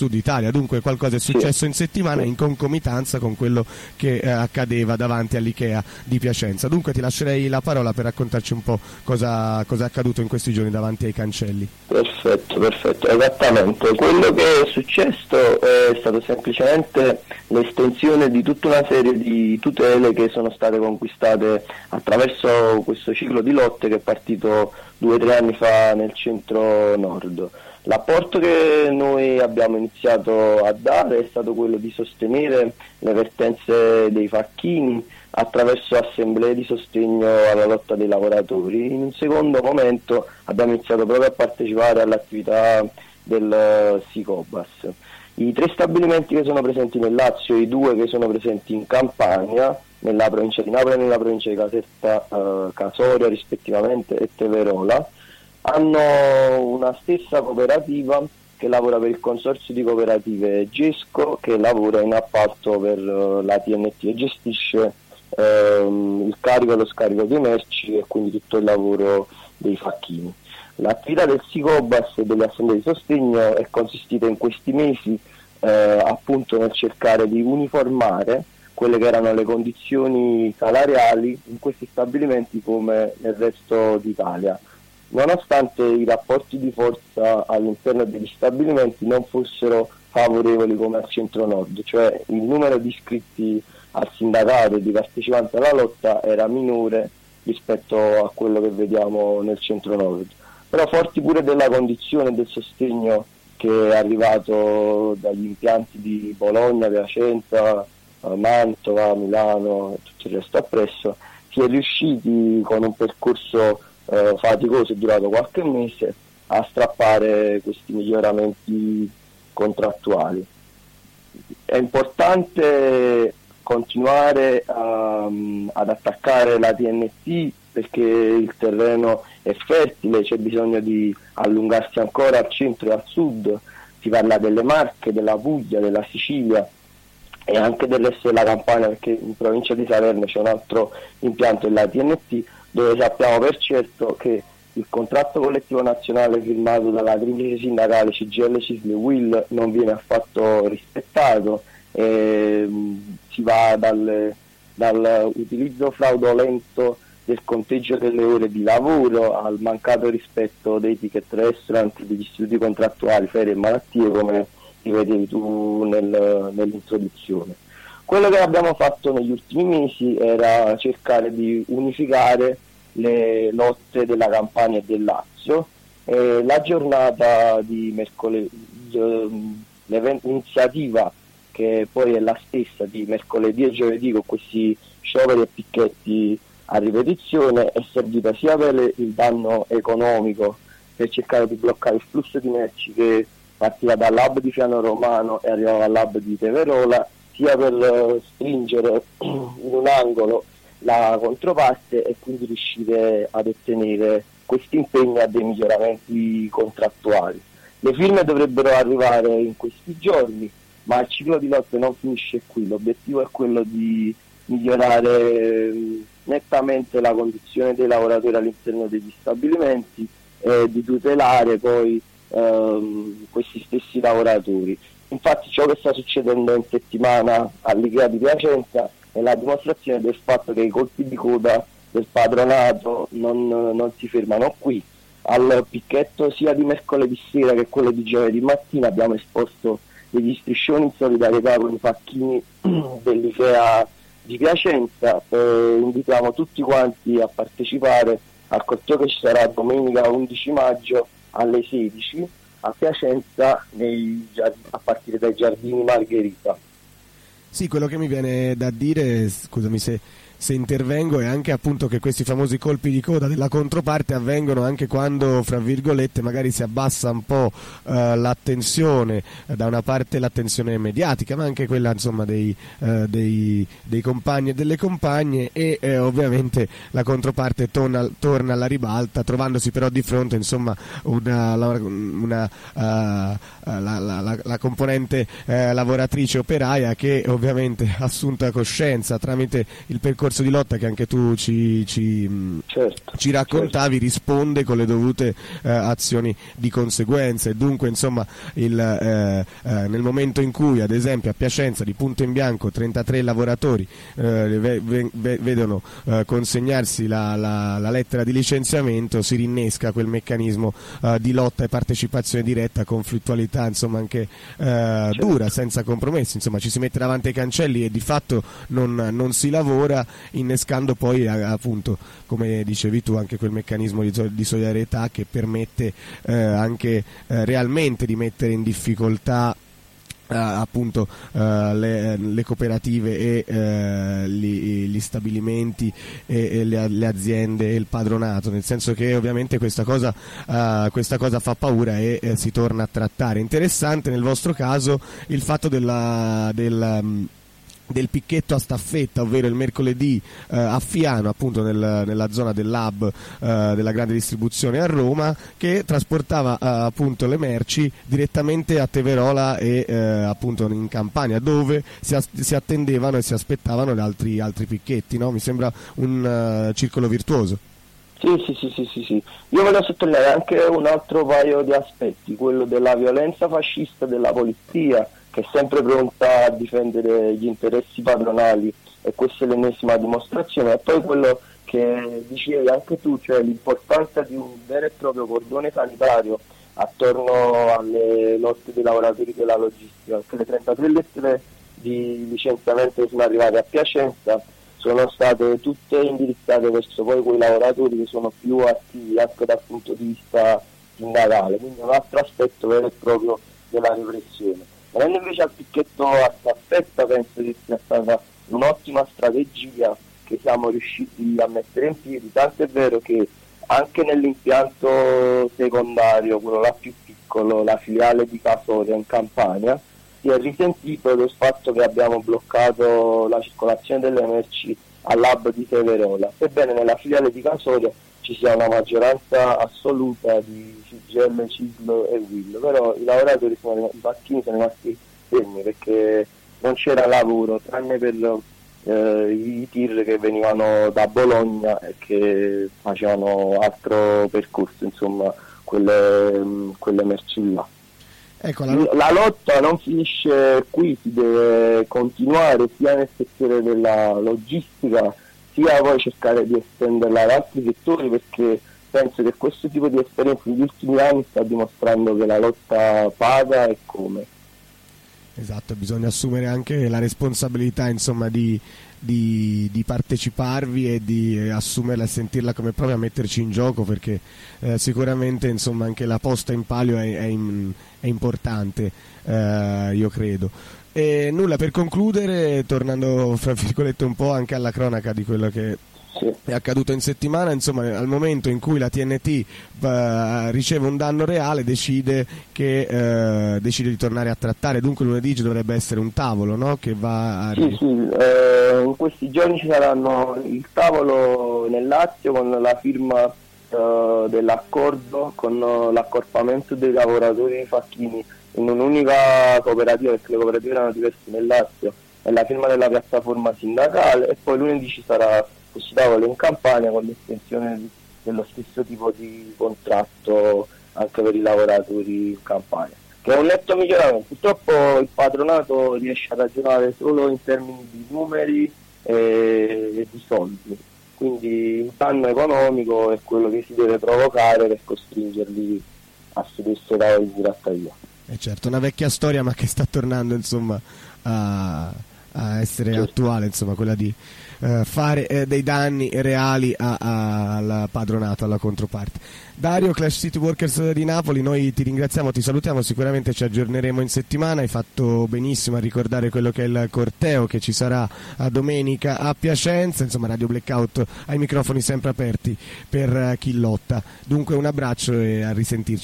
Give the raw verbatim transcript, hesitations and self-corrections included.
Sud Italia. Dunque qualcosa è successo sì. in settimana in concomitanza con quello che eh, accadeva davanti all'Ikea di Piacenza. Dunque ti lascerei la parola per raccontarci un po' cosa, cosa è accaduto in questi giorni davanti ai cancelli. Perfetto, perfetto, esattamente. Quello che è successo è stato semplicemente l'estensione di tutta una serie di tutele che sono state conquistate attraverso questo ciclo di lotte che è partito due o tre anni fa nel centro-nord. L'apporto che noi abbiamo iniziato a dare è stato quello di sostenere le vertenze dei facchini attraverso assemblee di sostegno alla lotta dei lavoratori. In un secondo momento abbiamo iniziato proprio a partecipare all'attività del Sicobas. I tre stabilimenti che sono presenti nel Lazio e i due che sono presenti in Campania, nella provincia di Napoli e nella provincia di Caserta, eh, Casoria rispettivamente e Teverola, hanno una stessa cooperativa che lavora per il consorzio di cooperative Gesco, che lavora in appalto per uh, la T N T e gestisce uh, il carico e lo scarico dei merci e quindi tutto il lavoro dei facchini. L'attività del Sicobas e delle assemblee di sostegno è consistita in questi mesi uh, appunto nel cercare di uniformare quelle che erano le condizioni salariali in questi stabilimenti come nel resto d'Italia, nonostante i rapporti di forza all'interno degli stabilimenti non fossero favorevoli come al centro-nord, cioè il numero di iscritti al sindacato e di partecipanti alla lotta era minore rispetto a quello che vediamo nel centro-nord. Però forti pure della condizione e del sostegno che è arrivato dagli impianti di Bologna, Piacenza, Mantova, Milano e tutto il resto appresso, si è riusciti con un percorso Uh, faticoso, è durato qualche mese, a strappare questi miglioramenti contrattuali. È importante continuare um, ad attaccare la T N T perché il terreno è fertile, c'è bisogno di allungarsi ancora al centro e al sud, si parla delle Marche, della Puglia, della Sicilia e anche del resto della Campania, perché in provincia di Salerno c'è un altro impianto della T N T dove sappiamo per certo che il contratto collettivo nazionale firmato dalla triplice sindacale C G I L, C I S L e U I L non viene affatto rispettato, e mh, si va dal, dal utilizzo fraudolento del conteggio delle ore di lavoro al mancato rispetto dei ticket restaurant, degli istituti contrattuali, ferie e malattie, come li vedevi tu nel, nell'introduzione. Quello che abbiamo fatto negli ultimi mesi era cercare di unificare le lotte della Campania e del Lazio. E la giornata di mercoledì, l'iniziativa che poi è la stessa di mercoledì e giovedì con questi scioperi e picchetti a ripetizione, è servita sia per il danno economico, per cercare di bloccare il flusso di merci che partiva dall'hub di Fiano Romano e arrivava all'hub di Teverola, sia per stringere in un angolo la controparte e quindi riuscire ad ottenere questi impegni a dei miglioramenti contrattuali. Le firme dovrebbero arrivare in questi giorni, ma il ciclo di lotte non finisce qui. L'obiettivo è quello di migliorare nettamente la condizione dei lavoratori all'interno degli stabilimenti e di tutelare poi ehm, questi stessi lavoratori. Infatti ciò che sta succedendo in settimana all'Ikea di Piacenza è la dimostrazione del fatto che i colpi di coda del padronato non, non si fermano qui. Al picchetto sia di mercoledì sera che quello di giovedì mattina abbiamo esposto degli striscioni in solidarietà con i facchini dell'Ikea di Piacenza e invitiamo tutti quanti a partecipare al corteo che ci sarà domenica undici maggio alle sedici a Piacenza nei, a partire dai Giardini Margherita. Sì, quello che mi viene da dire, scusami se, se intervengo, è anche appunto che questi famosi colpi di coda della controparte avvengono anche quando, fra virgolette, magari si abbassa un po' eh, l'attenzione, eh, da una parte l'attenzione mediatica, ma anche quella insomma dei, eh, dei, dei compagni e delle compagne, e eh, ovviamente la controparte torna, torna alla ribalta, trovandosi però di fronte insomma una, una, uh, la, la, la, la componente eh, lavoratrice operaia che ovviamente ha assunta coscienza tramite il percorso percorso di lotta che anche tu ci, ci, certo, ci raccontavi certo. risponde con le dovute eh, azioni di conseguenza, e dunque insomma il, eh, eh, nel momento in cui ad esempio a Piacenza di punto in bianco trentatré lavoratori eh, ve, ve, vedono eh, consegnarsi la, la, la lettera di licenziamento, si rinnesca quel meccanismo eh, di lotta e partecipazione diretta, conflittualità insomma anche eh, certo. dura, senza compromessi, insomma ci si mette davanti ai cancelli e di fatto non, non si lavora, innescando poi appunto, come dicevi tu, anche quel meccanismo di, di solidarietà che permette eh, anche eh, realmente di mettere in difficoltà Uh, appunto uh, le, le cooperative e uh, gli, gli stabilimenti e, e le, le aziende e il padronato, nel senso che ovviamente questa cosa, uh, questa cosa fa paura e uh, si torna a trattare. Interessante nel vostro caso il fatto della, del um, del picchetto a staffetta, ovvero il mercoledì eh, a Fiano, appunto nel, nella zona dell'hub eh, della grande distribuzione a Roma, che trasportava eh, appunto le merci direttamente a Teverola e eh, appunto in Campania, dove si, as- si attendevano e si aspettavano gli altri, altri picchetti, no? Mi sembra un uh, circolo virtuoso. Sì, sì, sì, sì, sì, sì. Io voglio sottolineare anche un altro paio di aspetti, quello della violenza fascista della polizia, che è sempre pronta a difendere gli interessi padronali, e questa è l'ennesima dimostrazione, e poi quello che dicevi anche tu, cioè l'importanza di un vero e proprio cordone sanitario attorno alle lotte dei lavoratori della logistica, perché le trentatré lettere di licenziamento che sono arrivate a Piacenza sono state tutte indirizzate verso poi quei lavoratori che sono più attivi anche dal punto di vista sindacale, quindi un altro aspetto vero e proprio della repressione. Venendo invece al picchetto a staffetta, penso che sia stata un'ottima strategia che siamo riusciti a mettere in piedi, tanto è vero che anche nell'impianto secondario, quello là più piccolo, la filiale di Casoria in Campania, si è risentito del fatto che abbiamo bloccato la circolazione delle merci all'hub di Teverola, sebbene nella filiale di Casoria ci sia una maggioranza assoluta di C G I L, C I S L e U I L, però i lavoratori sono rimasti, i pacchini sono rimasti fermi perché non c'era lavoro, tranne per eh, i tir che venivano da Bologna e che facevano altro percorso, insomma, quelle, quelle merci là. Ecco, la... la lotta non finisce qui, si deve continuare sia nel settore della logistica, sia poi cercare di estenderla ad altri settori, perché penso che questo tipo di esperienza negli ultimi anni sta dimostrando che la lotta paga e come. Esatto, bisogna assumere anche la responsabilità, insomma, di, di, di parteciparvi e di assumerla e sentirla come propria, metterci in gioco, perché eh, sicuramente insomma anche la posta in palio è, è, in, è importante, eh, io credo. E nulla, per concludere, tornando fra virgolette un po' anche alla cronaca di quello che sì. è accaduto in settimana, insomma, al momento in cui la T N T uh, riceve un danno reale, decide che uh, decide di tornare a trattare. Dunque lunedì ci dovrebbe essere un tavolo, no? Che va a... Sì, sì, eh, in questi giorni ci saranno il tavolo nel Lazio con la firma uh, dell'accordo, con uh, l'accorpamento dei lavoratori facchini in un'unica cooperativa, perché le cooperative erano diverse nel Lazio, e la firma della piattaforma sindacale, e poi lunedì ci sarà questo tavolo in Campania con l'estensione dello stesso tipo di contratto anche per i lavoratori in Campania, che è un netto miglioramento. Purtroppo il patronato riesce a ragionare solo in termini di numeri e, e di soldi, quindi il danno economico è quello che si deve provocare per costringerli a sedersi ai tavoli di trattativa. Eh certo, una vecchia storia, ma che sta tornando insomma a, a essere certo. attuale, insomma, quella di Uh, fare eh, dei danni reali a, a, al padronato, alla controparte. Dario, Clash City Workers di Napoli, noi ti ringraziamo, ti salutiamo, sicuramente ci aggiorneremo in settimana. Hai fatto benissimo a ricordare quello che è il corteo che ci sarà a domenica a Piacenza, insomma Radio Blackout ha i microfoni sempre aperti per uh, chi lotta. Dunque un abbraccio e a risentirci.